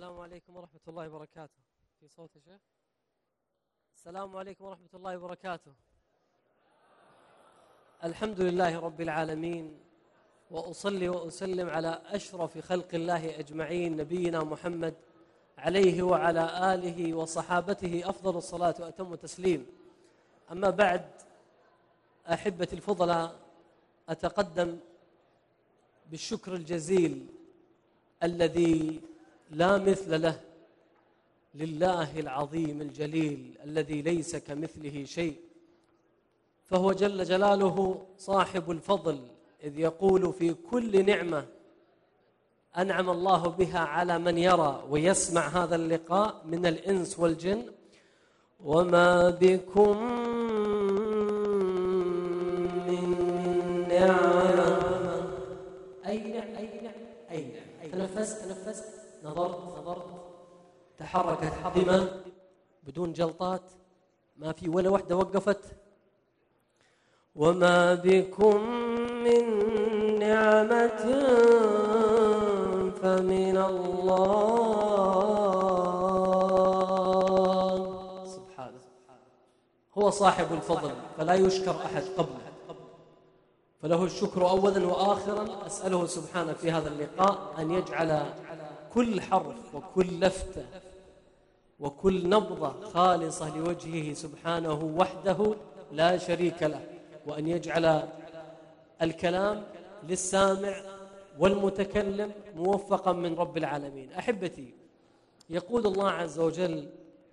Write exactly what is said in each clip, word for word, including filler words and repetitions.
السلام عليكم ورحمة الله وبركاته. في صوت يا شيخ؟ السلام عليكم ورحمة الله وبركاته. الحمد لله رب العالمين، وأصلي وأسلم على أشرف خلق الله أجمعين، نبينا محمد عليه وعلى آله وصحابته أفضل الصلاة وأتم التسليم. أما بعد، أحبتي الفضلاء، أتقدم بالشكر الجزيل الذي لا مثل له لله العظيم الجليل الذي ليس كمثله شيء، فهو جل جلاله صاحب الفضل، إذ يقول في كل نعمة أنعم الله بها على من يرى ويسمع هذا اللقاء من الإنس والجن: وما بكم من نعمة. أي نعمة أي نعمة أي نعمة تنفست تنفست نظرت نظرت تحركت دماء بدون جلطات، ما في ولا وحدة وقفت. وما بكم من نعمة فمن الله. سبحانه، هو صاحب الفضل فلا يشكر أحد قبله، فله الشكر أولا وآخرا. أسأله سبحانه في هذا اللقاء أن يجعل كل حرف وكل لفتة وكل نبضة خالصة لوجهه سبحانه وحده لا شريك له، وأن يجعل الكلام للسامع والمتكلم موفقا من رب العالمين. أحبتي، يقول الله عز وجل: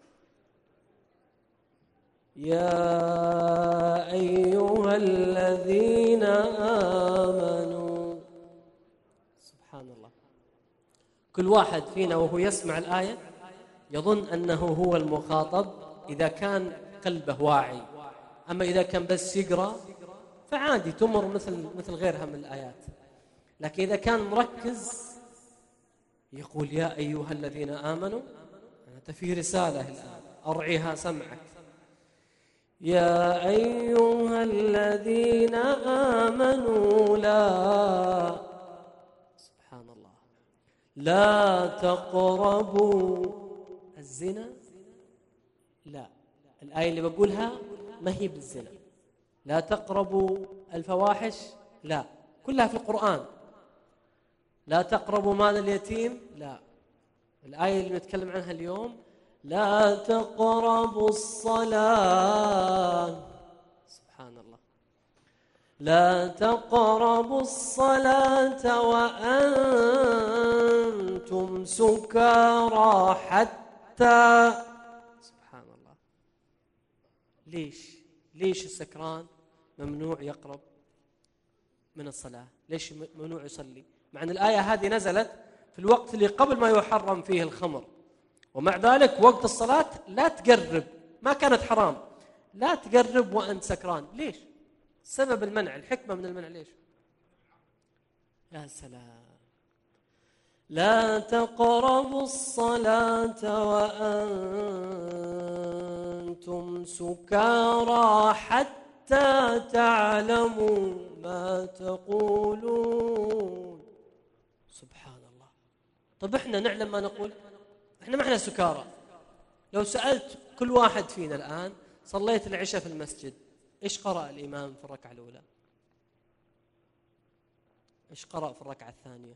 يا أيها الذين آمنوا. سبحان الله، كل واحد فينا وهو يسمع الآية يظن أنه هو المخاطب إذا كان قلبه واعي، أما إذا كان بس يقرأ فعادي تمر مثل مثل غيرها من الآيات، لكن إذا كان مركز يقول: يا أيها الذين آمنوا. أنت في رسالة الآن، أرعيها سمعك. يا أيها الذين آمنوا لا سبحان الله لا تقربوا الزنا. لا، الآية اللي بقولها ما هي بالزنا. لا تقربوا الفواحش، لا، كلها في القرآن. لا تقربوا مال اليتيم، لا. الآية اللي نتكلم عنها اليوم: لا تقربوا الصلاة. سبحان الله، لا تقربوا الصلاة وأنتم سكارى حتى. سبحان الله، ليش ليش السكران ممنوع يقرب من الصلاة؟ ليش ممنوع يصلي؟ مع أن الآية هذه نزلت في الوقت اللي قبل ما يحرم فيه الخمر، ومع ذلك وقت الصلاة لا تقرب، ما كانت حرام، لا تقرب وأنت سكران. ليش؟ سبب المنع، الحكمة من المنع ليش؟ يا سلام. لا تقربوا الصلاة وأنتم سكارى حتى تعلموا ما تقولون. سبحان الله. طب احنا نعلم ما نقول؟ احنا ما احنا سكارى. لو سألت كل واحد فينا الآن: صليت العشاء في المسجد، ايش قرأ الإمام في الركعة الأولى؟ ايش قرأ في الركعة الثانية؟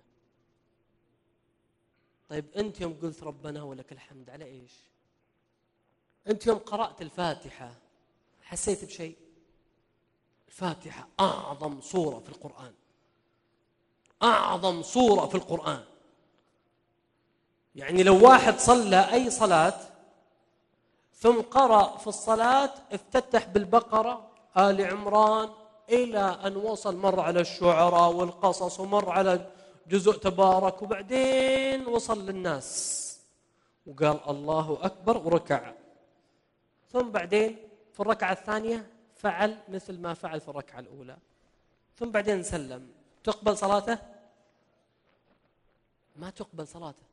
طيب أنت يوم قلت ربنا ولك الحمد على إيش؟ أنت يوم قرأت الفاتحة حسيت بشيء؟ الفاتحة أعظم سورة في القرآن، أعظم سورة في القرآن. يعني لو واحد صلى أي صلاة ثم قرأ في الصلاة افتتح بالبقرة، آل عمران، إلى أن وصل مر على الشعراء والقصص ومر على جزء تبارك، وبعدين وصل للناس وقال الله أكبر وركع، ثم بعدين في الركعة الثانية فعل مثل ما فعل في الركعة الأولى، ثم بعدين سلم، تقبل صلاته؟ ما تقبل صلاته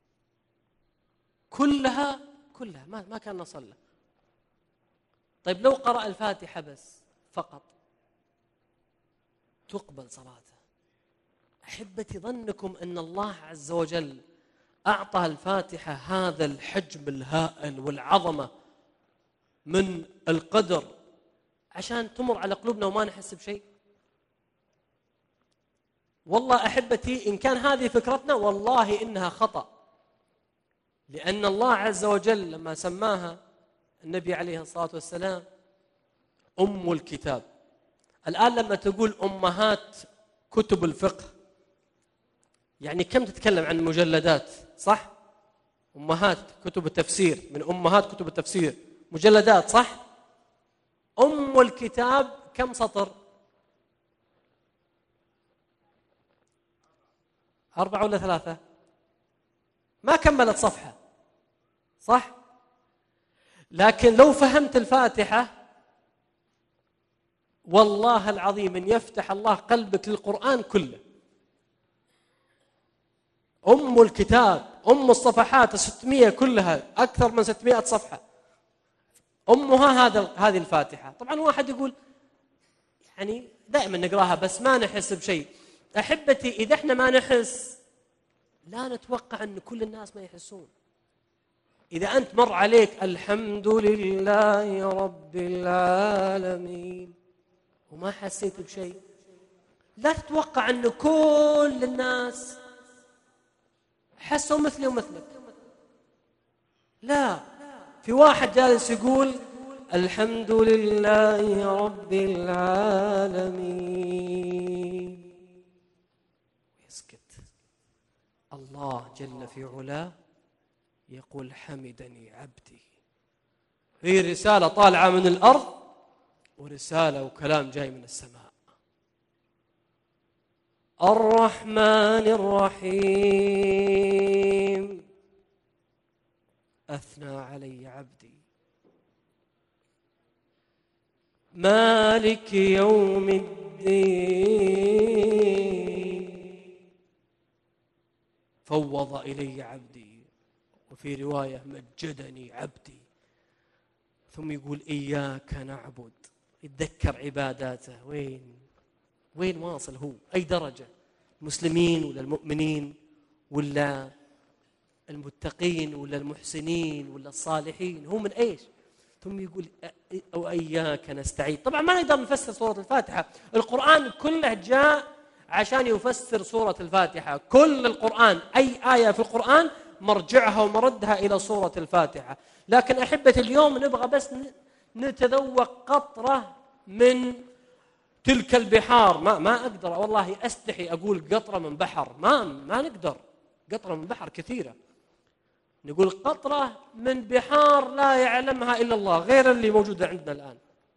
كلها كلها ما ما كان صلى. طيب لو قرأ الفاتحة بس فقط تقبل صلاته. أحبتي، ظنكم أن الله عز وجل أعطى الفاتحة هذا الحجم الهائل والعظمة من القدر عشان تمر على قلوبنا وما نحس بشيء؟ والله أحبتي إن كان هذه فكرتنا والله إنها خطأ، لأن الله عز وجل لما سماها النبي عليه الصلاة والسلام أم الكتاب، الآن لما تقول أمهات كتب الفقه يعني كم تتكلم عن مجلدات، صح؟ أمهات كتب التفسير، من أمهات كتب التفسير مجلدات، صح؟ أم الكتاب كم سطر؟ أربعة ولا ثلاثة؟ ما كملت صفحة، صح؟ لكن لو فهمت الفاتحة والله العظيم إن يفتح الله قلبك للقرآن كله. أم الكتاب، أم الصفحات الستمية كلها، أكثر من ستمائة صفحة، أمها هذا هذه الفاتحة. طبعا واحد يقول يعني دائما نقراها بس ما نحس بشيء. أحبتي إذا احنا ما نحس لا نتوقع أن كل الناس ما يحسون. إذا أنت مر عليك الحمد لله رب العالمين وما حسيت بشيء، لا تتوقع أن كل الناس حسوا مثلي ومثلك. لا، في واحد جالس يقول الحمد لله رب العالمين يسكت، الله جل في علاه يقول حمدني عبدي. هي رسالة طالعة من الأرض ورسالة وكلام جاي من السماء. الرحمن الرحيم أثنى علي عبدي. مالك يوم الدين فوض إلي عبدي. وفي رواية مجدني عبدي. ثم يقول إياك نعبد، يتذكر عباداته وين وين واصل، هو أي درجة، المسلمين ولا المؤمنين ولا المتقين ولا المحسنين ولا الصالحين، هو من إيش؟ ثم يقول وإياك نستعين. طبعا ما نقدر نفسر سورة الفاتحة، القرآن كله جاء عشان يفسر سورة الفاتحة. كل القرآن أي آية في القرآن مرجعها ومردها إلى سورة الفاتحة. لكن أحبتي اليوم نبغى بس نتذوق قطرة من تلك البحار. ما ما أقدر والله، أستحي أقول قطرة من بحر، ما ما نقدر. قطرة من بحر كثيرة، نقول قطرة من بحار لا يعلمها إلا الله غير اللي موجودة عندنا الآن،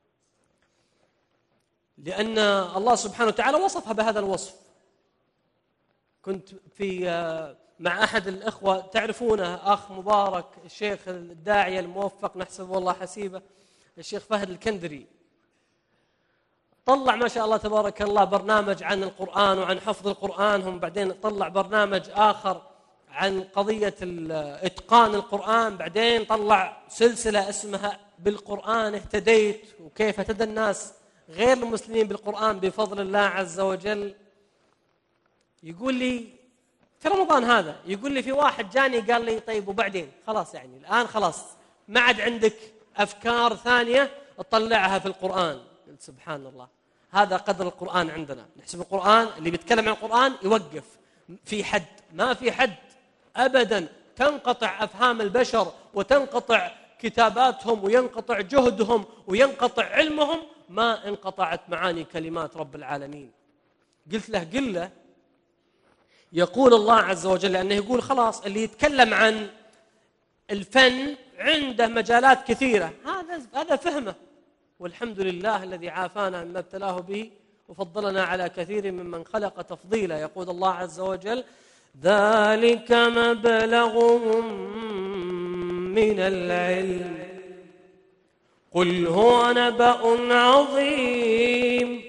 لأن الله سبحانه وتعالى وصفها بهذا الوصف. كنت في مع أحد الإخوة تعرفونه، أخ مبارك، الشيخ الداعية الموفق نحسب والله حسيبه، الشيخ فهد الكندري، طلع ما شاء الله تبارك الله برنامج عن القرآن وعن حفظ القرآن. هم بعدين طلع برنامج آخر عن قضية إتقان القرآن، بعدين طلع سلسلة اسمها بالقرآن اهتديت، وكيف اهتدى الناس غير المسلمين بالقرآن بفضل الله عز وجل. يقول لي في رمضان هذا، يقول لي في واحد جاني قال لي طيب وبعدين خلاص، يعني الآن خلاص ما عاد عندك أفكار ثانية تطلعها في القرآن. قلت سبحان الله، هذا قدر القرآن عندنا. نحسب القرآن اللي بيتكلم عن القرآن يوقف في حد، ما في حد أبدا. تنقطع أفهام البشر وتنقطع كتاباتهم وينقطع جهدهم وينقطع علمهم، ما انقطعت معاني كلمات رب العالمين. قلت له قل له يقول الله عز وجل أنه يقول خلاص اللي يتكلم عن الفن عنده مجالات كثيرة، هذا هذا فهمه، والحمد لله الذي عافانا مما ابتلاه به وفضلنا على كثير ممن خلق تفضيلا. يقول الله عز وجل ذلك مبلغهم من العلم قل هو نبأ عظيم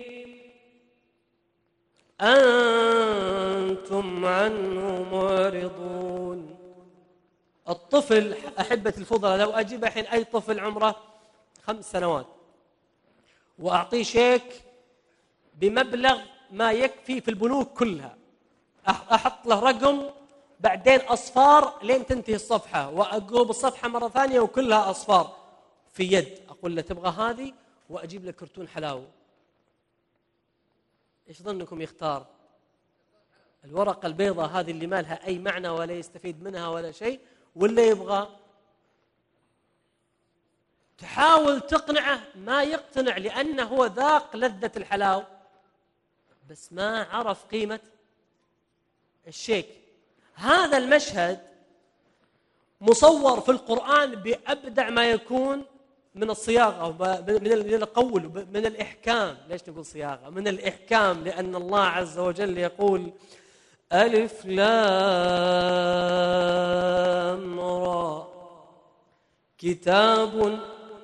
أنتم عنه معرضون. الطفل أحبة الفضلاء، لو أجيب الحين أي طفل عمره خمس سنوات وأعطيه شيك بمبلغ ما يكفي في البنوك كلها، أحط له رقم بعدين أصفار لين تنتهي الصفحة، وأقلب الصفحة مرة ثانية وكلها أصفار في يد، أقول له تبغى هذه وأجيب لك كرتون حلاوة. إيش ظنكم يختار؟ الورقة البيضاء هذه اللي ما لها أي معنى ولا يستفيد منها ولا شيء، ولا يبغى؟ تحاول تقنعه ما يقتنع، لأنه هو ذاق لذة الحلاوة بس ما عرف قيمة الشيك. هذا المشهد مصور في القرآن بأبدع ما يكون من الصياغة، من القول، من الإحكام. ليش نقول صياغة؟ من الإحكام، لأن الله عز وجل يقول ألف لام را كتاب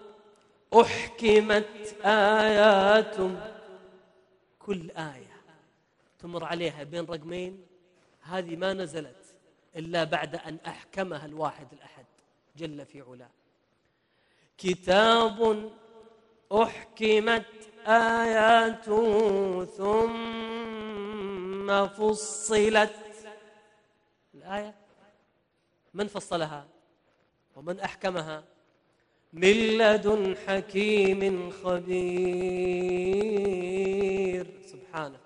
أحكمت آيات، كل آية تمر عليها بين رقمين هذه ما نزلت إلا بعد أن أحكمها الواحد الأحد جل في علاه. كتاب أحكمت آيات ثم فصلت الآية، من فصلها ومن أحكمها؟ من لدن حكيم خبير سبحانه.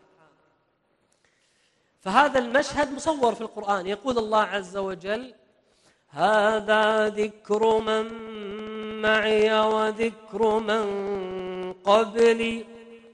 فهذا المشهد مصور في القرآن. يقول الله عز وجل هذا ذكر من معي وذكر من قبلي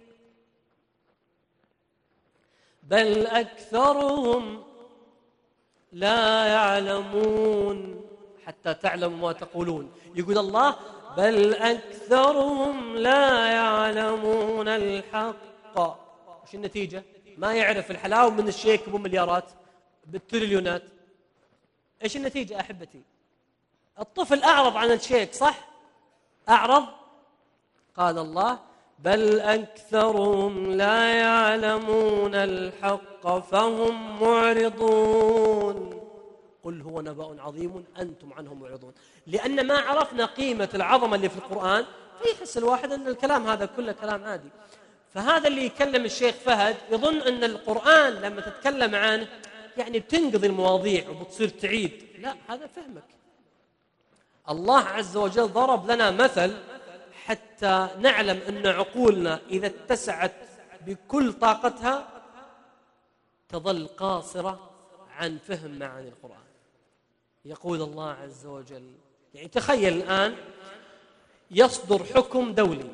بل أكثرهم لا يعلمون حتى تعلموا ما تقولون. يقول الله بل أكثرهم لا يعلمون الحق. وش النتيجة؟ ما يعرف الحلاوة من الشيك بمليارات بالتريليونات. إيش النتيجة أحبتي؟ الطفل أعرض عن الشيك، صح؟ أعرض. قال الله بل أكثرهم لا يعلمون الحق فهم معرضون قل هو نبأ عظيم أنتم عنه معرضون. لأن ما عرفنا قيمة العظمة اللي في القرآن فيحس الواحد أن الكلام هذا كله كلام عادي. فهذا اللي يكلم الشيخ فهد يظن أن القرآن لما تتكلم عنه يعني بتنقضي المواضيع وبتصير تعيد. لا، هذا فهمك. الله عز وجل ضرب لنا مثل حتى نعلم أن عقولنا إذا اتسعت بكل طاقتها تظل قاصرة عن فهم معاني القرآن. يقول الله عز وجل، يعني تخيل الآن يصدر حكم دولي،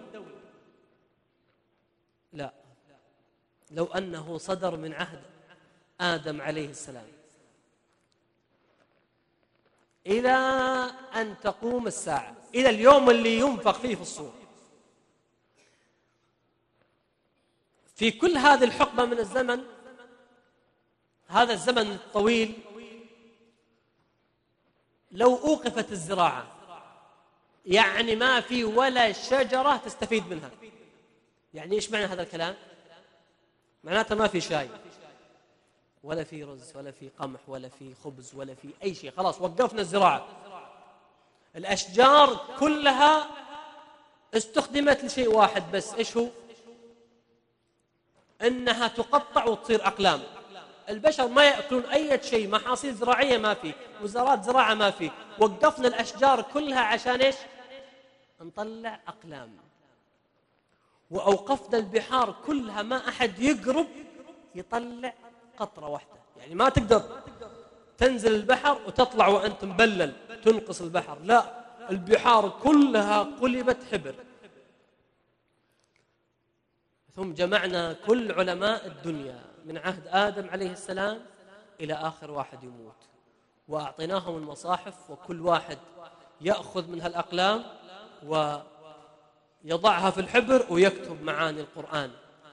لا، لو أنه صدر من عهد آدم عليه السلام إلى أن تقوم الساعة، إلى اليوم اللي ينفخ فيه في الصور، في كل هذه الحقبة من الزمن، هذا الزمن الطويل، لو أوقفت الزراعة يعني ما في ولا شجرة تستفيد منها. يعني إيش معنى هذا الكلام؟ معناته ما في شاي ولا في رز ولا في قمح ولا في خبز ولا في أي شيء، خلاص وقفنا الزراعة. الأشجار كلها استخدمت لشيء واحد بس، إيش هو؟ إنها تقطع وتصير أقلام. البشر ما يأكلون أي شيء، محاصيل زراعية ما في، وزارات زراعة ما في، وقفنا الأشجار كلها عشان إيش؟ نطلع أقلام. وأوقفنا البحار كلها ما أحد يقرب يطلع قطرة واحدة. يعني ما تقدر تنزل البحر وتطلع وأنت مبلل تنقص البحر، لا، البحار كلها قلبت حبر. ثم جمعنا كل علماء الدنيا من عهد آدم عليه السلام إلى آخر واحد يموت، وأعطيناهم المصاحف، وكل واحد يأخذ منها الأقلام ويضعها في الحبر ويكتب معاني القرآن.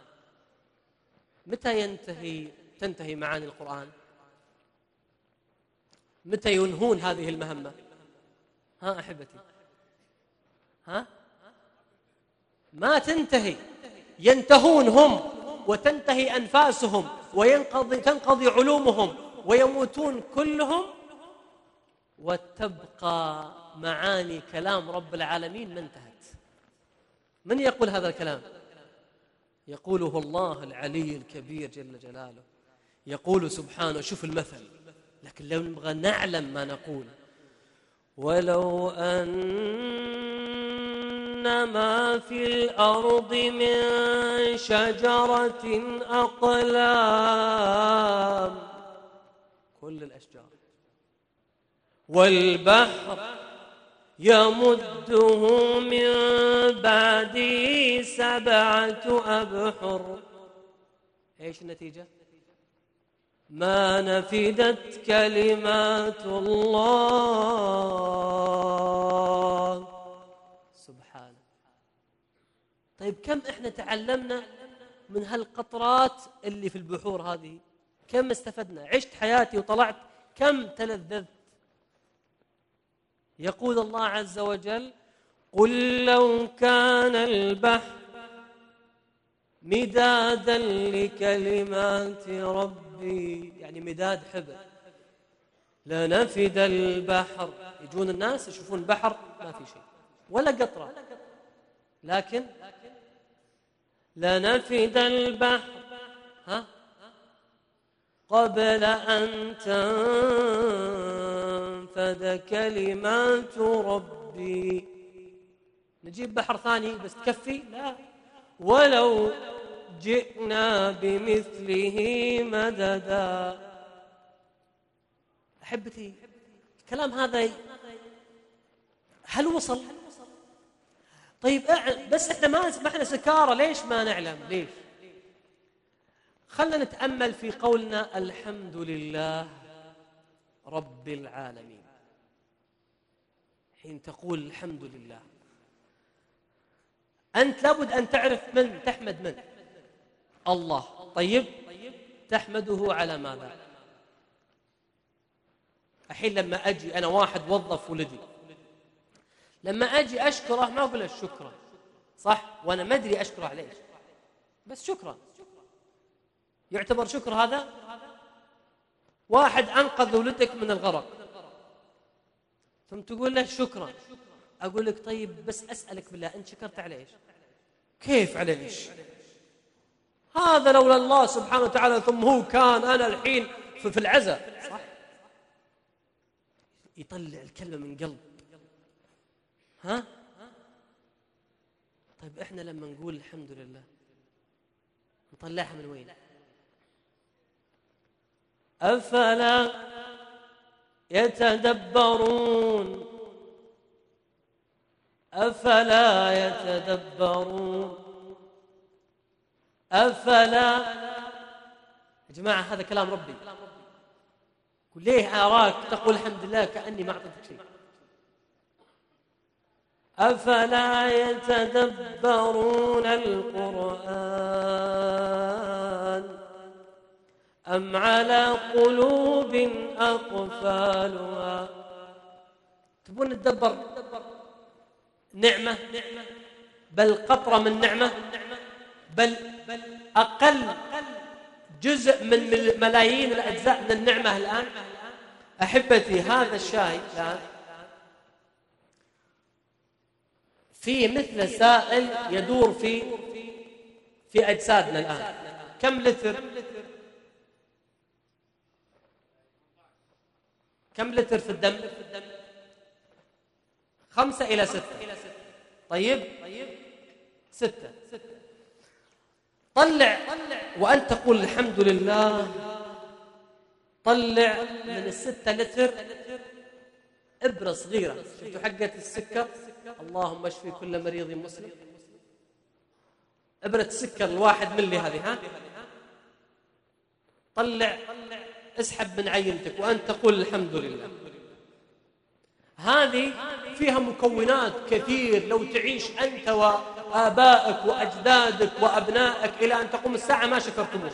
متى ينتهي تنتهي معاني القرآن؟ متى ينهون هذه المهمة؟ ها أحبتي، ها ما تنتهي، ينتهون هم وتنتهي أنفاسهم وينقضي تنقضي علومهم ويموتون كلهم، وتبقى معاني كلام رب العالمين ما انتهت. من يقول هذا الكلام؟ يقوله الله العلي الكبير جل جلاله. يقول سبحانه، شوف المثل، لكن لو نبغى نعلم ما نقول: ولو أن ما في الأرض من شجرة أقلام، كل الأشجار، والبحر يمده من بعده سبعة أبحر، إيش النتيجة؟ ما نفدت كلمات الله سبحانه. طيب كم إحنا تعلمنا من هالقطرات اللي في البحور هذه؟ كم استفدنا؟ عشت حياتي وطلعت كم تلذذت. يقول الله عز وجل: قل لو كان البحر مدادا لكلمات ربي، يعني مداد حبر، لنفد البحر. يجون الناس يشوفون البحر ما في شيء ولا قطرة، لكن لنفد البحر ها قبل أن تنفد كلمات ربي. نجيب بحر ثاني بس تكفي؟ لا، ولو جئنا بمثله مددا. أحبتي، الكلام هذا هل وصل؟ طيب بس احنا ما ما احنا سكارى، ليش ما نعلم؟ ليش؟ خلنا نتأمل في قولنا: الحمد لله رب العالمين. حين تقول الحمد لله أنت لابد أن تعرف من تحمد، من الله. طيب تحمده على ماذا؟ الحين لما أجي أنا واحد وظف ولدي، لما أجي أشكره ما أقول له شكرا، صح؟ وأنا ما أدري أشكره عليه، بس شكرا. يعتبر شكر هذا؟ واحد أنقذ ولدك من الغرق ثم تقول له شكرا، أقول لك طيب بس أسألك بالله، أنت شكرت على إيش؟ كيف على إيش؟ هذا لولا الله سبحانه وتعالى، ثم هو كان أنا الحين في العزاء، صح؟ يطلع الكلمة من قلب. ها؟ طيب إحنا لما نقول الحمد لله نطلعها من وين؟ أفلا يتدبرون أفلا يتدبرون أفلا. يا جماعة هذا كلام ربي. قل ليه أراك تقول الحمد لله كأني ما أعطيتك شيء؟ أفلا يتدبرون القرآن أم على قلوب أقفالها. تبون نتدبر نعمة، بل قطرة من نعمة، بل أقل جزء من ملايين الأجزاء من النعمة الآن. أحبتي، هذا الشاي الآن فيه مثل سائل يدور في في أجسادنا الآن. كم لتر؟ كم لتر في الدم؟ خمسة إلى ستة. طيب ستة. طلع وأنت تقول الحمد لله، طلع من الستة لتر إبرة صغيرة، شفتوا حقة السكر؟ اللهم اشفي كل مريض مسلم. إبرة السكر الواحد ملي هذه، ها؟ طلع اسحب من عينتك وأنت تقول الحمد لله. هذه فيها مكونات كثير، لو تعيش أنت وآبائك وأجدادك وأبنائك إلى أن تقوم الساعة ما شكرتموه.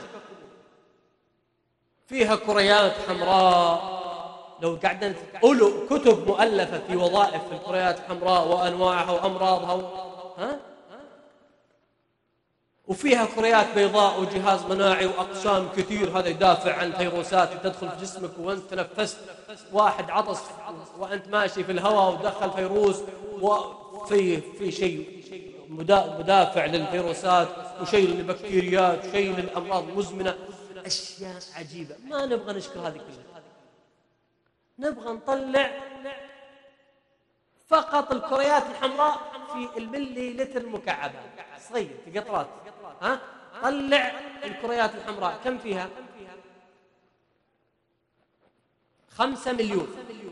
فيها كريات حمراء، لو قعدنا أولو كتب مؤلفة في وظائف الكريات الحمراء وأنواعها وأمراضها و... ها؟ وفيها كريات بيضاء وجهاز مناعي وأقسام كثير، هذا يدافع عن فيروسات تدخل في جسمك وأنت تنفست. واحد عطس وأنت ماشي في الهواء ودخل فيروس، وفي في شيء مدافع للفيروسات وشيء للبكتيريات وشيء للأمراض المزمنة. أشياء عجيبة ما نبغى نشكر هذه كلها. نبغى نطلع فقط الكريات الحمراء في الملي لتر مكعبة صغير في قطرات. ها طلع الكريات الحمراء كم فيها؟ خمسة مليون.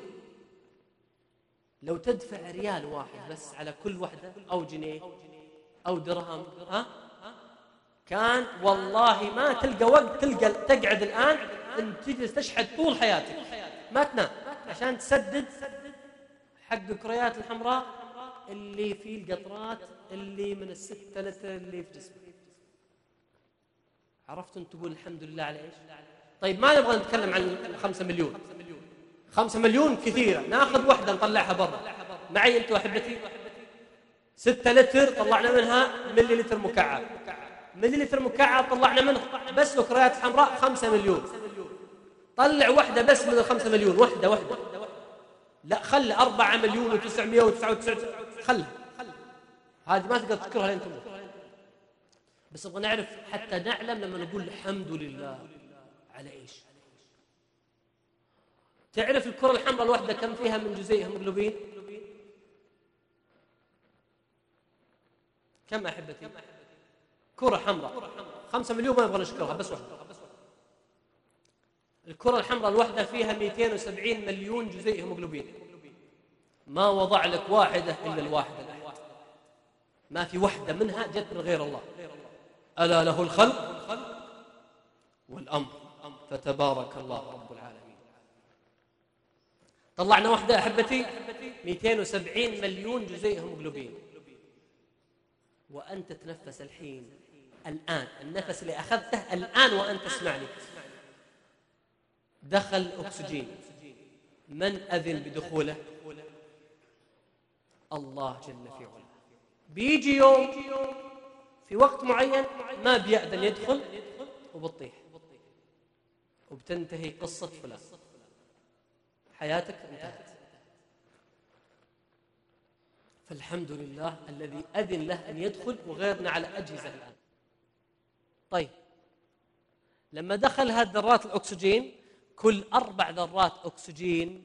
لو تدفع ريال واحد بس على كل وحدة أو جنيه أو درهم، ها كان والله ما تلقى وقت تلقى تقعد الآن أن تجلس تشحد طول حياتك ما تنام عشان تسدد حق الكريات الحمراء اللي في القطرات اللي من الستة لتر اللي في جسمك. عرفتوا أن تقول الحمد لله على إيش؟ طيب ما نبغى نتكلم عن خمسة مليون. خمسة مليون كثيرة، ناخذ واحدة نطلعها برا معي أنتوا أحبتي. ستة لتر طلعنا منها ملي لتر مكعب، ملي لتر مكعب طلعنا منه بس الكريات الحمراء خمسة مليون. طلع واحدة بس من الخمسة مليون، واحدة واحدة لا خل أربعة مليون وتسعمائة وتسعة وتسعين خلها، هذه ما تقدر تذكرها لين تموت. بس نبغى نعرف حتى نعلم لما نقول الحمد لله على إيش. تعرف الكرة الحمراء الواحدة كم فيها من جزيء هيموغلوبين؟ كم أحبتي؟ كرة حمراء خمسة مليون ما نبغى نشكرها بس واحدة. الكرة الحمراء الواحدة فيها مئتين وسبعين مليون جزيء هيموغلوبين. ما وضع لك واحدة إلا الواحدة الأحد، ما في واحدة منها جت من غير الله. ألا له الخلق والأمر فتبارك الله رب العالمين. طلعنا واحدة أحبتي مئتين وسبعين مليون جزيء هيموغلوبين. وأنت تتنفس الحين الآن، النفس اللي أخذته الآن وأنت تسمعني دخل أكسجين. من أذن بدخوله؟ الله جل في علاه. بيجي يوم في وقت معين ما بيأذن يدخل وبتطيح وبتنتهي قصة فلان، حياتك انتهت. فالحمد لله الذي أذن له أن يدخل وغيرنا على أجهزة الآن. طيب لما دخل هذه ذرات الأكسجين، كل أربع ذرات أكسجين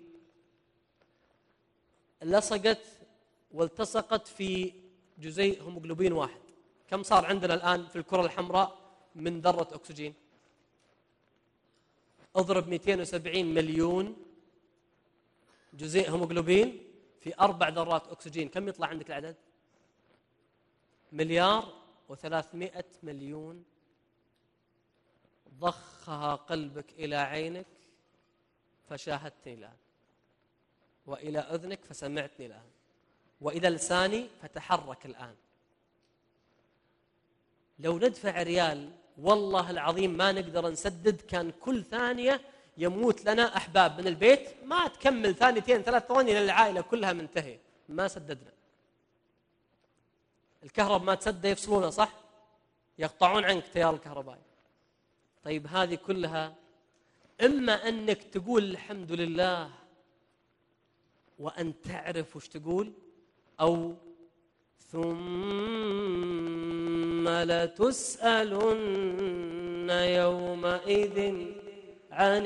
لصقت والتصقت في جزيء هيموغلوبين واحد. كم صار عندنا الآن في الكرة الحمراء من ذرة أكسجين؟ اضرب مئتين وسبعين مليون جزيء هيموغلوبين في أربع ذرات أكسجين، كم يطلع عندك العدد؟ مليار وثلاثمائة مليون. ضخها قلبك إلى عينك فشاهدتني الآن، وإلى أذنك فسمعتني الآن، وإلى لساني فتحرك الآن. لو ندفع ريال والله العظيم ما نقدر نسدد. كان كل ثانية يموت لنا أحباب من البيت ما تكمل ثانيتين ثلاث ثواني للعائلة كلها منتهية، ما سددنا. الكهرب ما تسد يفصلونه صح؟ يقطعون عنك تيار الكهربائي. طيب هذه كلها إما أنك تقول الحمد لله وأن تعرف وش تقول، أو ثم لتسألن يومئذ عن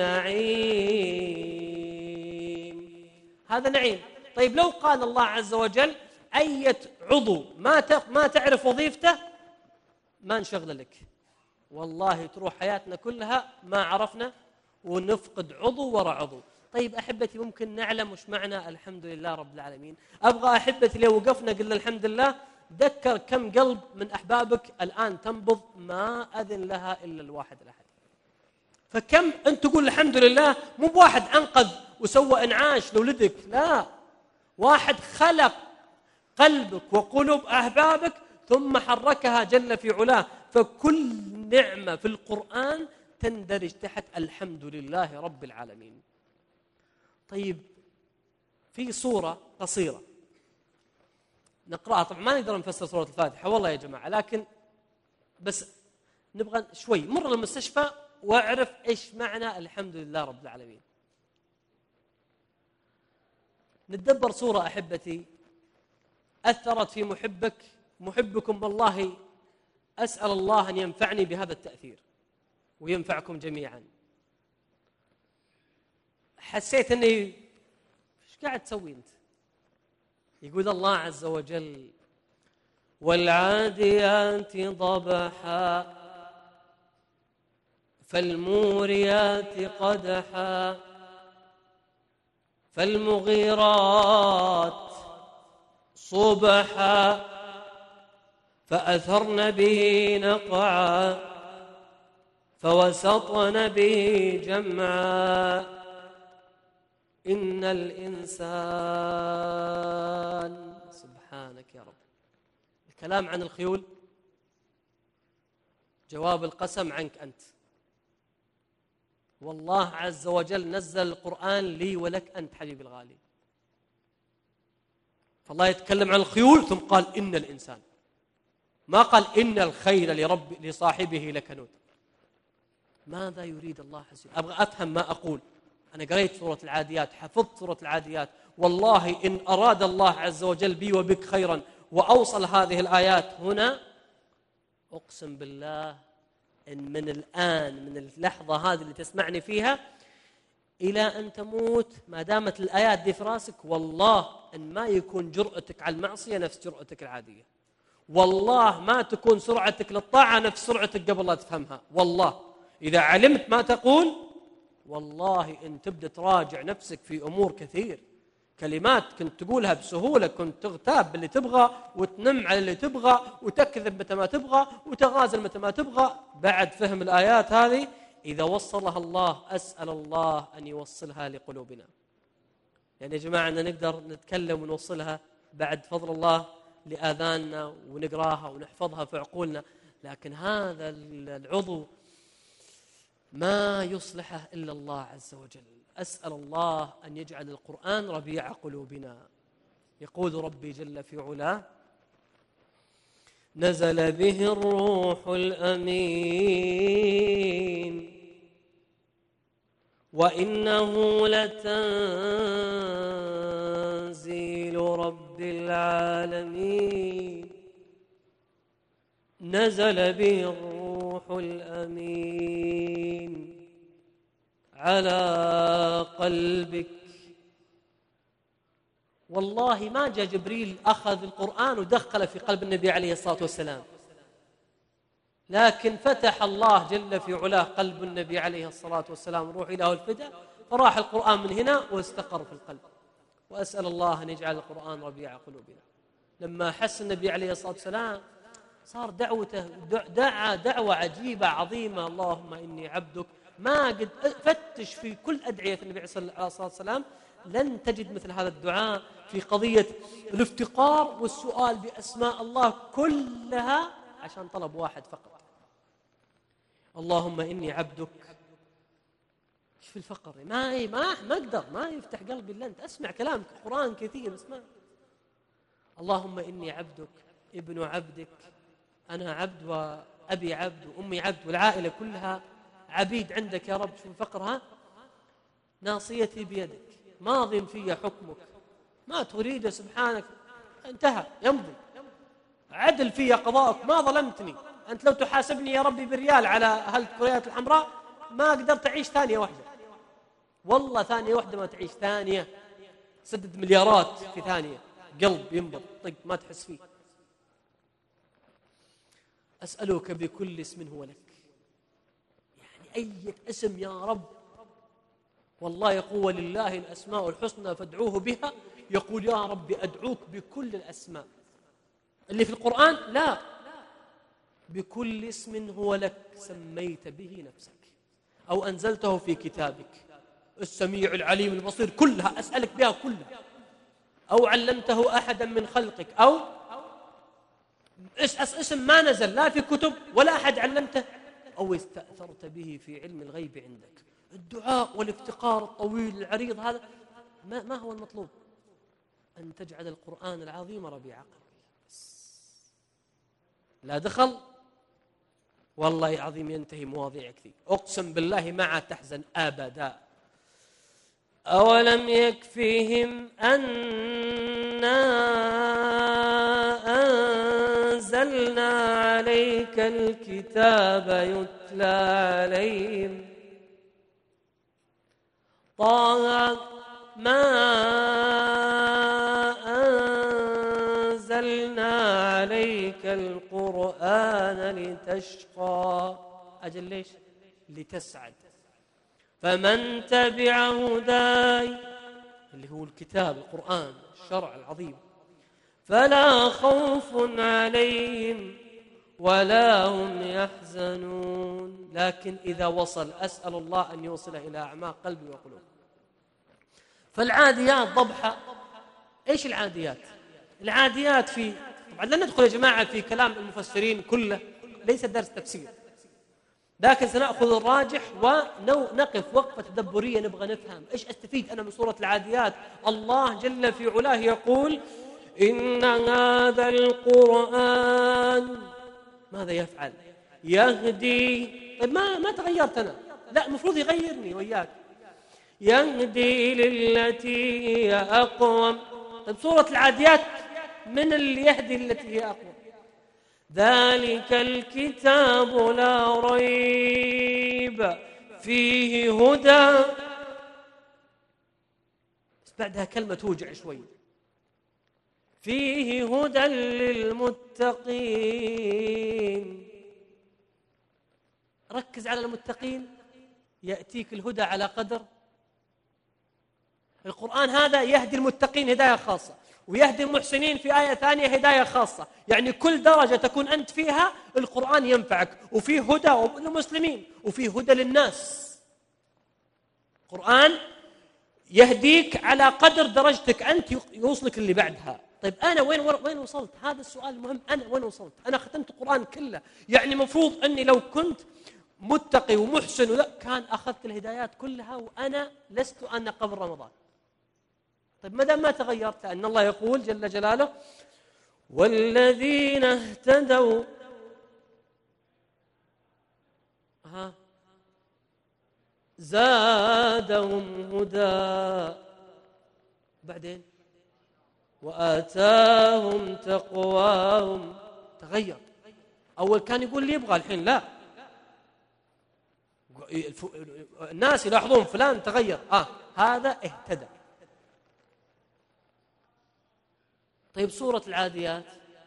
النعيم. هذا نعيم. طيب لو قال الله عز وجل أية عضو ما ما تعرف وظيفته ما نشغل لك، والله تروح حياتنا كلها ما عرفنا ونفقد عضو وراء عضو. طيب أحبتي ممكن نعلم وش معنى الحمد لله رب العالمين؟ أبغى أحبتي لو وقفنا قلنا الحمد لله ذكر كم قلب من أحبابك الآن تنبض ما أذن لها إلا الواحد الأحد. فكم أنت تقول الحمد لله مو بواحد أنقذ وسوى إنعاش لولدك، لا، واحد خلق قلبك وقلوب أحبابك ثم حركها جل في علاه. فكل نعمة في القرآن تندرج تحت الحمد لله رب العالمين. طيب في صورة قصيرة نقرأها، طبعا ما نقدر نفسر سورة الفاتحة والله يا جماعة، لكن بس نبغى شوي مر للمستشفى واعرف إيش معنى الحمد لله رب العالمين. نتدبر صورة أحبتي أثرت في محبك محبكم بالله. أسأل الله أن ينفعني بهذا التأثير وينفعكم جميعا. حسيت أني إيش قاعد تسوي أنت؟ يقول الله عز وجل: والعاديات ضبحا فالموريات قدحا فالمغيرات صبحا فأثرن به نقعا فوسطن به جمعا إن الإنسان سبحانك يا رب. الكلام عن الخيول، جواب القسم عنك أنت. والله عز وجل نزل القرآن لي ولك أنت حبيبي الغالي. فالله يتكلم عن الخيول ثم قال إن الإنسان، ما قال إن الخيل لرب لصاحبه لكنود. ماذا يريد الله عز وجل؟ أبغى أفهم ما أقول. أنا قريت سورة العاديات، حفظت سورة العاديات، والله إن أراد الله عز وجل بي وبك خيرا وأوصل هذه الآيات هنا، أقسم بالله إن من الآن من اللحظة هذه اللي تسمعني فيها إلى أن تموت ما دامت الآيات دي في راسك، والله إن ما يكون جرأتك على المعصية نفس جرأتك العادية، والله ما تكون سرعتك للطاعة نفس سرعتك قبل لا تفهمها. والله إذا علمت ما تقول، والله إن تبدأ تراجع نفسك في أمور كثير. كلمات كنت تقولها بسهولة كنت تغتاب باللي تبغى وتنم على اللي تبغى وتكذب متى ما تبغى وتغازل متى ما تبغى. بعد فهم الآيات هذه إذا وصلها الله، أسأل الله أن يوصلها لقلوبنا. يعني يا جماعة أننا نقدر نتكلم ونوصلها بعد فضل الله لآذاننا ونقراها ونحفظها في عقولنا، لكن هذا العضو ما يصلحه إلا الله عز وجل. أسأل الله أن يجعل القرآن ربيع قلوبنا. يقول ربي جل في علاه: نزل به الروح الأمين وإنه لتنزيل رب العالمين. نزل به الروح الأمين على قلبك. والله ما جاء جبريل أخذ القرآن ودخل في قلب النبي عليه الصلاة والسلام، لكن فتح الله جل في علاه قلب النبي عليه الصلاة والسلام، روح له الفداء، فراح القرآن من هنا واستقر في القلب. وأسأل الله أن يجعل القرآن ربيع قلوبنا. لما حس النبي عليه الصلاة والسلام صار دعوته دعا دعوة عجيبة عظيمة: اللهم إني عبدك. ما قد فتش في كل أدعية النبي عليه الصلاة والسلام لن تجد مثل هذا الدعاء في قضية الافتقار والسؤال بأسماء الله كلها عشان طلب واحد فقط: اللهم إني عبدك. ايش في الفقر؟ ما ما ما أقدر، ما يفتح قلبي إلا أنت. أسمع كلامك القرآن كثير بس ما. اللهم إني عبدك ابن عبدك، أنا عبد وأبي عبد وأمي عبد والعائلة كلها عبيد عندك يا رب. شوف الفقرها: ناصيتي بيدك ماض في حكمك ما تريد سبحانك انتهى يمضي، عدل في قضاءك ما ظلمتني. أنت لو تحاسبني يا ربي بريال على هالكريات الحمراء ما قدرت أعيش ثانية واحدة، والله ثانية واحدة ما تعيش. ثانية سدد مليارات في ثانية، قلب ينبض طق ما تحس فيه. أسألك بكل اسم هو لك، يعني أي اسم يا رب. والله يقول لله الأسماء الحسنى فادعوه بها، يقول يا رب أدعوك بكل الأسماء اللي في القرآن، لا، بكل اسم هو لك سميت به نفسك أو أنزلته في كتابك السميع العليم البصير، كلها أسألك بها كلها، أو علمته أحدا من خلقك، أو اسم ما نزل لا في كتب ولا أحد علمته، أو استأثرت به في علم الغيب عندك. الدعاء والافتقار الطويل العريض هذا ما, ما هو المطلوب؟ أن تجعل القرآن العظيم ربيع قلبي. لا دخل والله العظيم ينتهي مواضيع كثير، أقسم بالله ما عاد تحزن أبدا. أولم يكفيهم أنا أنزلنا عليك الكتاب يتلى عليهم طه ما أنزلنا عليك القرآن لتشقى. أجل ليش؟ لتسعد. فمن تبع هداي اللي هو الكتاب القرآن الشرع العظيم فلا خوف عليهم ولا هم يحزنون. لكن إذا وصل أسأل الله أن يوصله إلى أعماق قلبي وقلوب. فالعاديات ضبحا. إيش العاديات؟ العاديات في طبعا لن ندخل يا جماعة في كلام المفسرين كله، ليس درس تفسير، لكن سنأخذ الراجح ونقف وقفة تدبرية نبغى نفهم إيش أستفيد أنا من سورة العاديات. الله جل في علاه يقول إن هذا القرآن ماذا يفعل؟ يهدي. طيب ما ما تغيرت أنا، لا المفروض يغيرني وياك. يهدي للتي هي أقوم. طيب سورة العاديات من اللي يهدي للتي هي أقوم؟ ذلك الكتاب لا ريب فيه هدى. بس بعدها كلمة توجع شوي. فيه هدى للمتقين. ركز على المتقين، يأتيك الهدى على قدر. القرآن هذا يهدي المتقين هداية خاصة، ويهدي المحسنين في آية ثانية هداية خاصة. يعني كل درجة تكون أنت فيها القرآن ينفعك، وفيه هدى للمسلمين وفيه هدى للناس. القرآن يهديك على قدر درجتك أنت يوصلك اللي بعدها. طيب أنا وين وين وصلت؟ هذا السؤال المهم. أنا وين وصلت؟ أنا ختمت القرآن كله، يعني مفروض أني لو كنت متقي ومحسن ولا كان أخذت الهدايات كلها وأنا لست أنا قبل رمضان. طيب ما دام ما تغيرت، لأن الله يقول جل جلاله والذين اهتدوا ها زادهم هدى. بعدين وآتاهم تقواهم. تغير. أول كان يقول لي يبغى، الحين لا. الناس يلاحظون فلان تغير، آه هذا اهتدى. طيب سورة العاديات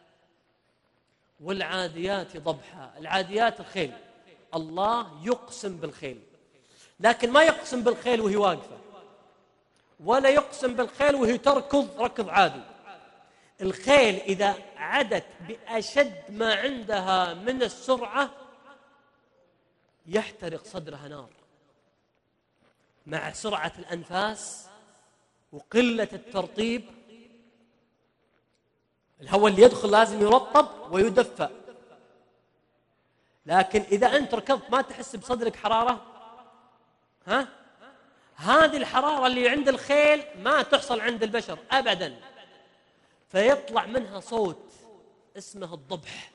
والعاديات ضبحا. العاديات الخيل، الله يقسم بالخيل، لكن ما يقسم بالخيل وهي واقفة، ولا يقسم بالخيل وهي تركض ركض عادي. الخيل إذا عدت بأشد ما عندها من السرعة يحترق صدرها نار، مع سرعة الأنفاس وقلة الترطيب. الهواء اللي يدخل لازم يرطب ويدفى، لكن إذا أنت ركضت ما تحس بصدرك حرارة. ها؟ هذه الحرارة اللي عند الخيل ما تحصل عند البشر أبدا، فيطلع منها صوت اسمه الضبح.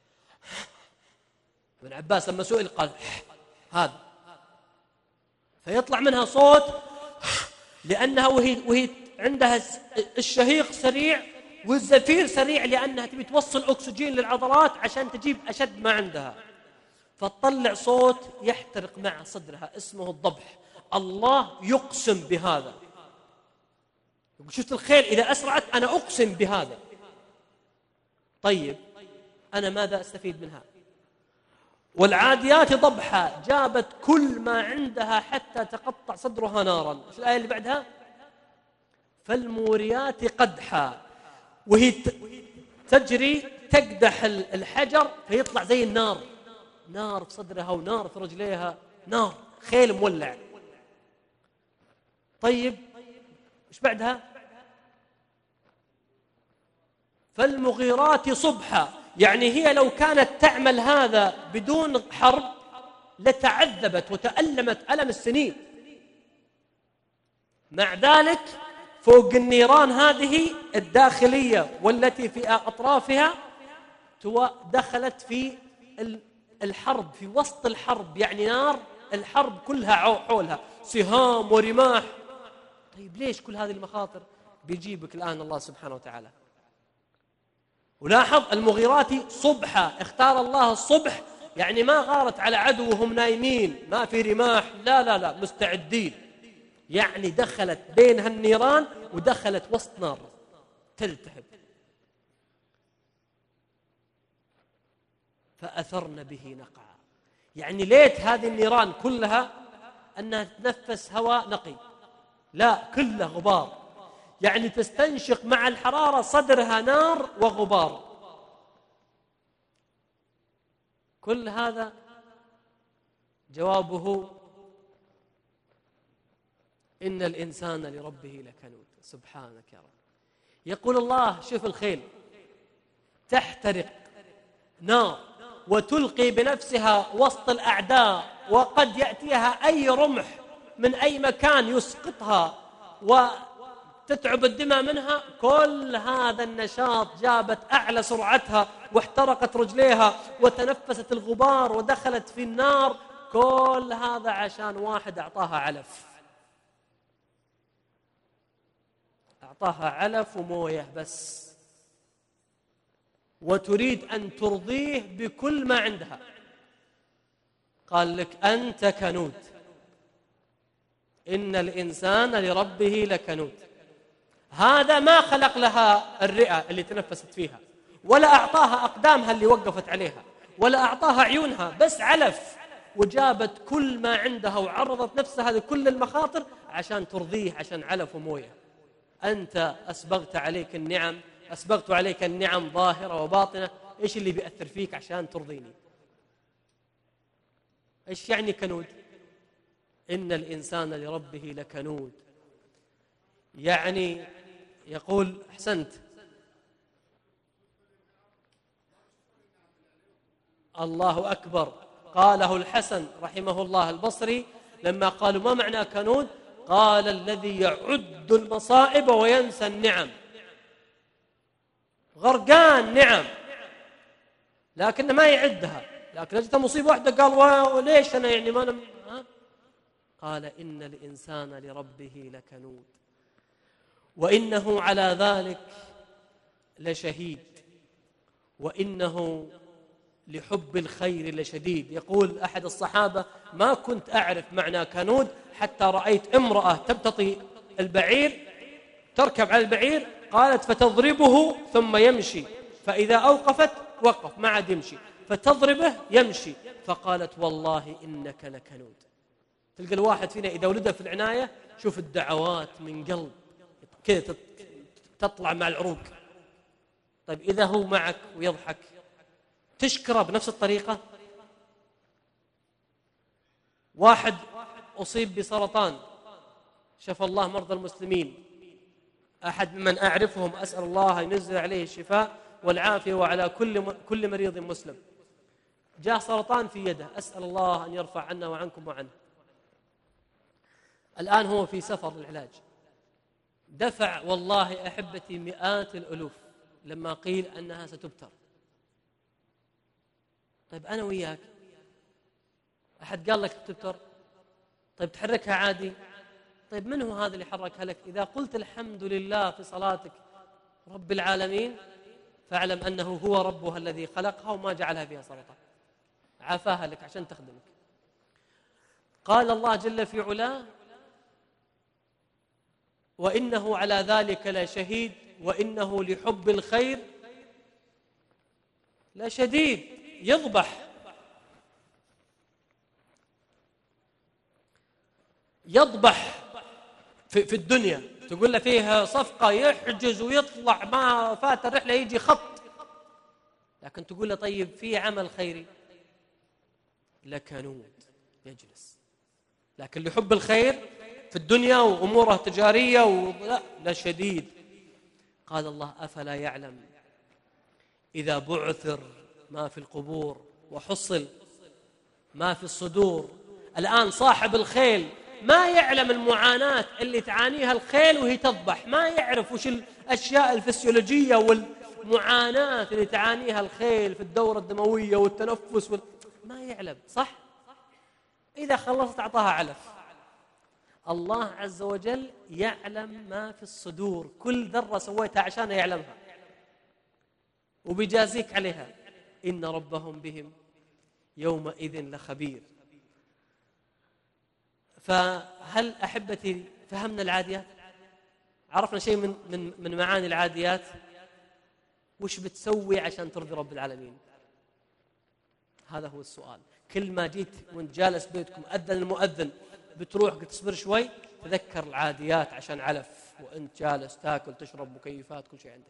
ابن عباس لما سئل قال هذا، فيطلع منها صوت لأنها وهي, وهي عندها الشهيق سريع والزفير سريع، لأنها تبي توصل أكسجين للعضلات عشان تجيب أشد ما عندها، فتطلع صوت يحترق مع صدرها اسمه الضبح. الله يقسم بهذا. شفت الخيل إذا أسرعت أنا أقسم بهذا. طيب أنا ماذا أستفيد منها؟ والعاديات ضبحا، جابت كل ما عندها حتى تقطع صدرها نارا. شو الآية اللي بعدها؟ فالموريات قدحا، وهي تجري تقدح الحجر فيطلع زي النار، نار في صدرها ونار في رجليها، نار، خيل مولع. طيب ايش بعدها؟ فالمغيرات صبحا، يعني هي لو كانت تعمل هذا بدون حرب لتعذبت وتألمت ألم السنين. مع ذلك فوق النيران هذه الداخلية والتي في أطرافها دخلت في الحرب، في وسط الحرب، يعني نار الحرب كلها حولها سهام ورماح. طيب ليش كل هذه المخاطر؟ بيجيبك الآن الله سبحانه وتعالى. ولاحظ المغيرات صبحا، اختار الله الصبح، يعني ما غارت على عدو وهم نايمين، ما في رماح، لا لا لا، مستعدين. يعني دخلت بينها النيران ودخلت وسط نار تلتهب. فأثرن به نقعا، يعني ليت هذه النيران كلها أنها تتنفس هواء نقي، لا كله غبار، يعني تستنشق مع الحرارة صدرها نار وغبار. كل هذا جوابه إن الإنسان لربه لكنود. سبحانك يا رب. يقول الله شوف الخيل تحترق نار وتلقي بنفسها وسط الأعداء، وقد يأتيها أي رمح من أي مكان يسقطها وتتعب الدماء منها. كل هذا النشاط جابت أعلى سرعتها واحترقت رجليها وتنفست الغبار ودخلت في النار. كل هذا عشان واحد أعطاها علف، أعطاها علف ومويه بس، وتريد أن ترضيه بكل ما عندها. قال لك أنت كنود، إن الإنسان لربه لكنود. هذا ما خلق لها الرئة اللي تنفست فيها، ولا أعطاها أقدامها اللي وقفت عليها، ولا أعطاها عيونها، بس علف، وجابت كل ما عندها وعرضت نفسها لكل المخاطر عشان ترضيه، عشان علف ومويه. أنت أسبغت عليك النعم، أسبغت عليك النعم ظاهرة وباطنة، إيش اللي بيأثر فيك عشان ترضيني؟ إيش يعني كنود؟ إن الإنسان لربه لكنود، يعني يقول أحسنت، الله أكبر. قاله الحسن رحمه الله البصري لما قالوا ما معنى كنود؟ قال الذي يعد المصائب وينسى النعم. غرقان نعم لكنه ما يعدها، لكن اجت مصيبه واحده قال وليش انا يعني ما أنا ها؟ قال إن الإنسان لربه لكنود وإنه على ذلك لشهيد وإنه لحب الخير لشديد. يقول أحد الصحابة ما كنت أعرف معنى كنود حتى رأيت امرأة تبتطي البعير، تركب على البعير، قالت فتضربه ثم يمشي، فإذا أوقفت وقف ما عاد يمشي، فتضربه يمشي، فقالت والله إنك لكنود. تلقى الواحد فينا إذا ولده في العناية شوف الدعوات من قلب كذا تطلع مع العروق. طيب إذا هو معك ويضحك تشكره بنفس الطريقة؟ واحد أصيب بسرطان شفى الله مرضى المسلمين، أحد ممن أعرفهم أسأل الله ينزل عليه الشفاء والعافية وعلى كل كل مريض مسلم، جاء سرطان في يده، أسأل الله أن يرفع عنا وعنكم وعنه. الآن هو في سفر للعلاج، دفع والله أحبتي مئات الألوف لما قيل أنها ستبتر. طيب أنا وياك أحد قال لك تبتر؟ طيب تحركها عادي؟ طيب من هو هذا اللي حركها لك؟ إذا قلت الحمد لله في صلاتك رب العالمين فاعلم أنه هو ربها الذي خلقها وما جعلها فيها سرطان، عافاها لك عشان تخدمك. قال الله جل في علاه وإنه على ذلك لشهيد وإنه لحب الخير لشديد. يضبح يضبح في, في الدنيا، تقول له فيه صفقة يحجز ويطلع ما فات الرحلة يجي خط، لكن تقول له طيب في عمل خيري لكنود يجلس. لكن لحب الخير في الدنيا وأموره تجارية ولا لا شديد. قال الله أفلا يعلم إذا بعثر ما في القبور وحصل ما في الصدور. الآن صاحب الخيل ما يعلم المعاناة اللي تعانيها الخيل وهي تضبح، ما يعرف وش الأشياء الفسيولوجية والمعاناة اللي تعانيها الخيل في الدورة الدموية والتنفس وال... ما يعلم، صح؟ إذا خلصت أعطاها علف. الله عز وجل يعلم ما في الصدور، كل ذرة سويتها عشان يعلمها وبيجازيك عليها. إن ربهم بهم يومئذ لخبير. فهل أحبتي فهمنا العاديات، عرفنا شيء من من من معاني العاديات. وش بتسوي عشان ترضي رب العالمين؟ هذا هو السؤال. كل ما جيت وانت جالس بيتكم أذن المؤذن بتروح تصبر شوي، تذكر العاديات عشان علف وانت جالس تاكل تشرب مكيفات كل شيء عندك.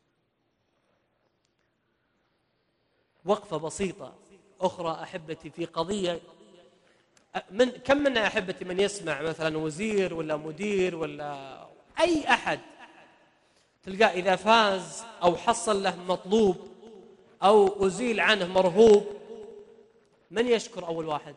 وقفة بسيطة أخرى أحبتي في قضية، من كم منا أحبتي من يسمع مثلا وزير ولا مدير ولا أي أحد تلقاه إذا فاز أو حصل له مطلوب أو أزيل عنه مرهوب، من يشكر أول واحد؟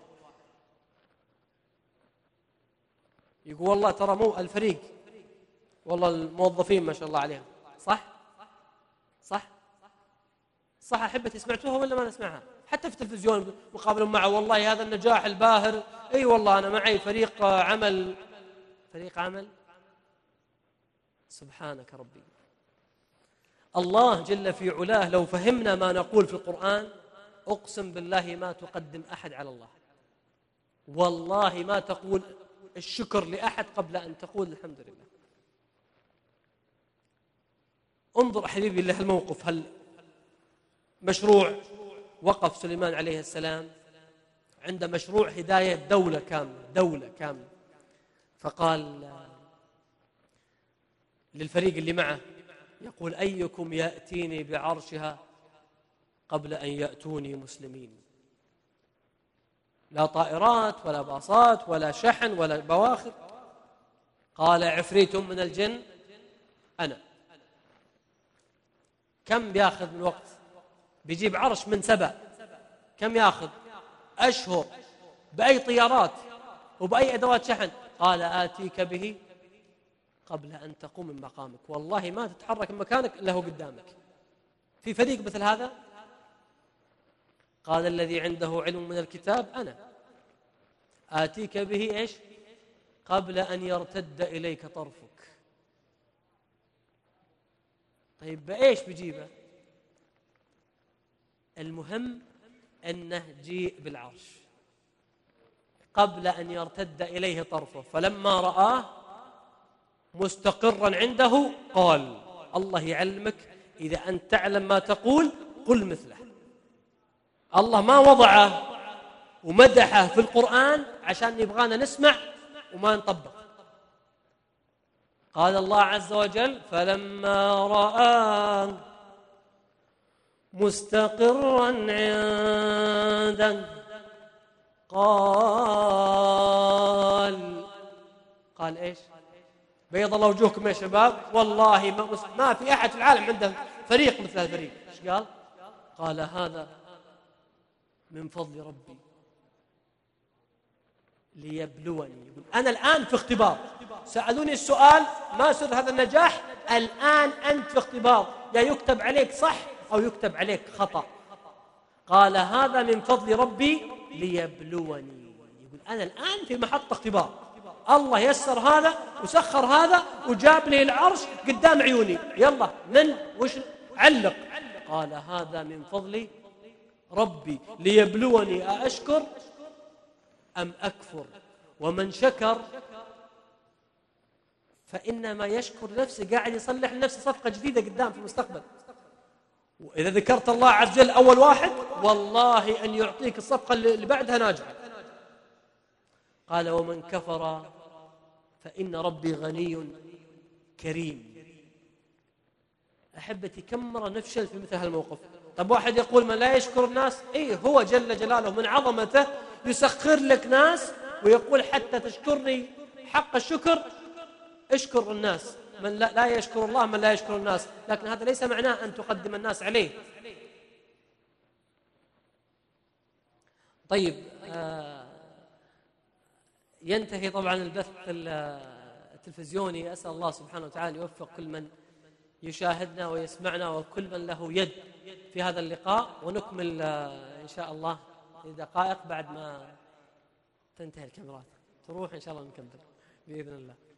يقول والله ترى مو الفريق، والله الموظفين ما شاء الله عليهم. صح صح صح أحبتي، سمعتوها ولا ما نسمعها؟ حتى في التلفزيون مقابلهم معه، والله هذا النجاح الباهر، اي والله انا معي فريق عمل. فريق عمل؟ سبحانك ربي. الله جل في علاه لو فهمنا ما نقول في القرآن اقسم بالله ما تقدم احد على الله، والله ما تقول الشكر لاحد قبل ان تقول الحمد لله. انظر حبيبي له الموقف، هل مشروع وقف سليمان عليه السلام عند مشروع هداية دولة كاملة، دولة كاملة، فقال للفريق اللي معه يقول أيكم يأتيني بعرشها قبل أن يأتوني مسلمين. لا طائرات ولا باصات ولا شحن ولا بواخر. قال عفريت من الجن أنا. كم بياخذ من وقت؟ بيجيب عرش من سبأ، كم ياخذ؟ أشهر، بأي طيارات وبأي أدوات شحن. قال آتيك به قبل أن تقوم من مقامك، والله ما تتحرك من مكانك إلا هو قدامك. في فريق مثل هذا؟ قال الذي عنده علم من الكتاب أنا آتيك به إيش؟ قبل أن يرتد إليك طرفك. طيب بإيش بيجيبه؟ المهم أنه جيء بالعرش قبل أن يرتد إليه طرفه، فلما رآه مستقرا عنده قال الله يعلمك إذا أنت تعلم ما تقول قل مثله. الله ما وضعه ومدحه في القرآن عشان يبغانا نسمع وما نطبق. قال الله عز وجل فلما رآه مستقرا عنده قال قال إيش؟ بيض الله وجوهكم يا شباب، والله ما, ما في أحد في العالم عنده فريق مثل هذا الفريق. إيش قال؟ قال هذا من فضل ربي ليبلوني. يقول أنا الآن في اختبار، سألوني السؤال ما سر هذا النجاح، الآن أنت في اختبار، يا يكتب عليك صح أو يكتب عليك خطأ. قال هذا من فضل ربي ليبلوني. يقول أنا الآن في محطة اختبار، الله يسر هذا وسخر هذا وجاب لي العرش قدام عيوني، يلا من وش علق. قال هذا من فضل ربي ليبلوني أأشكر أم أكفر، ومن شكر فإنما يشكر نفسه، قاعد يصلح لنفسه صفقة جديدة قدام في المستقبل. وإذا ذكرت الله عز وجل أول واحد والله أن يعطيك الصفقة اللي بعدها ناجحة. قال ومن كفر فإن ربي غني كريم. أحبتي كم مرة نفشل في مثل هالموقف. طب واحد يقول من لا يشكر الناس، إيه هو جل جلاله من عظمته يسخر لك ناس ويقول حتى تشكرني حق الشكر اشكر الناس، من لا, لا يشكر الله من لا يشكر الناس، لكن هذا ليس معناه أن تقدم الناس عليه. طيب آه ينتهي طبعا البث التلفزيوني. أسأل الله سبحانه وتعالى يوفق كل من يشاهدنا ويسمعنا وكل من له يد في هذا اللقاء، ونكمل إن شاء الله في دقائق بعد ما تنتهي الكاميرات تروح إن شاء الله نكمل بإذن الله.